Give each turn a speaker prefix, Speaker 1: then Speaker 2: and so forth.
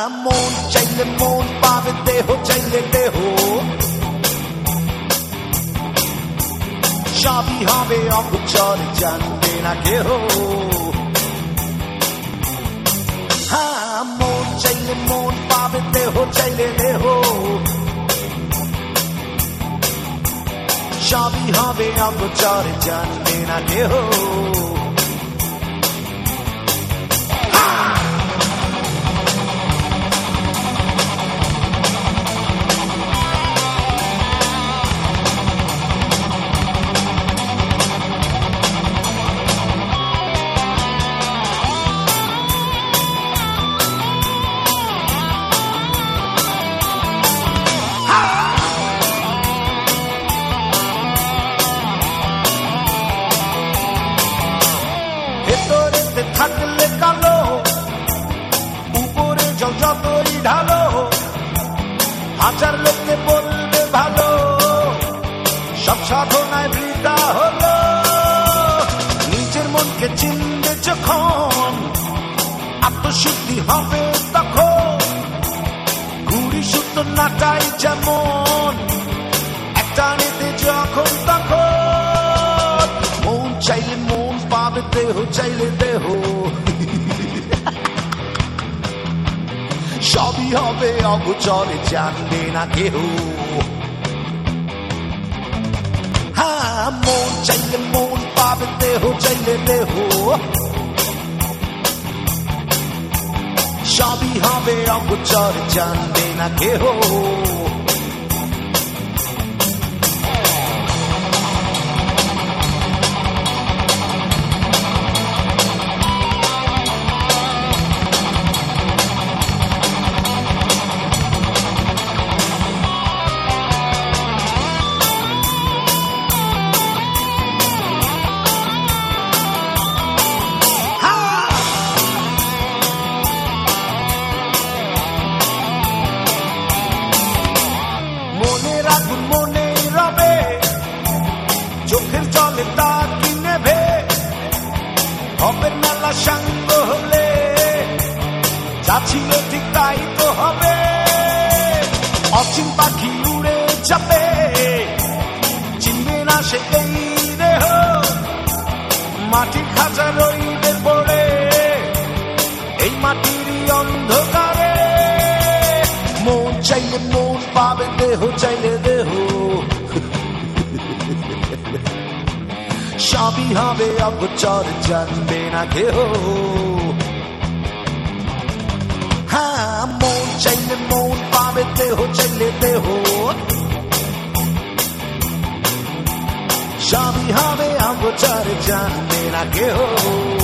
Speaker 1: মন চাইলে মন পাবে, দেহ চাইলে দেহ, সবই হবে অগোচর, জানবে না কেহ। মন চাইলে মন পাবে, দেহ চাইলে দেহ, সবই হবে অগোচর, জানবে না কেহ। ভেতরেতে থাকলে কালো, উপরে জল যতই ঢালো, হাজার লোকে বলবে ভালো, সব সাধনায় বৃথা হলো। নিজের মনকে চিনবে যখন, আত্মশুদ্ধি হবে তখন। ঘুড়ি সুতো নাটাই যেমন, একটা নিতে যখন তখন। মন চাইলে মন পাবে, দেহ চাইলে দেহ, সবই হবে অগোচরে, জানবে না কেহ। মন চাইলে মন পাবে, দেহ চাইলে দেহ, সবই হবে অগোচর, জানবে না কেহ। মনে রবে, চোখের জলে তা কি নেবে, হবে মেলা সাঙ্গ হলে, যা ছিল ঠিক তাই তো হবে। অচিন পাখি উড়ে যাবে, চিনবে না সে এই দেহ, মাটির খাঁচা রইবে পড়ে, এই মাটিরই অন্ধকারে। মন চাইলে মন পাবে, দেহ চাইলে দেহ, সবই হবে অগোচর, জানবে না কেহ। মন চাইলে মন পাবে, দেহ চাইলে দেহ, সবই হবে অগোচর, জানবে না কেহ।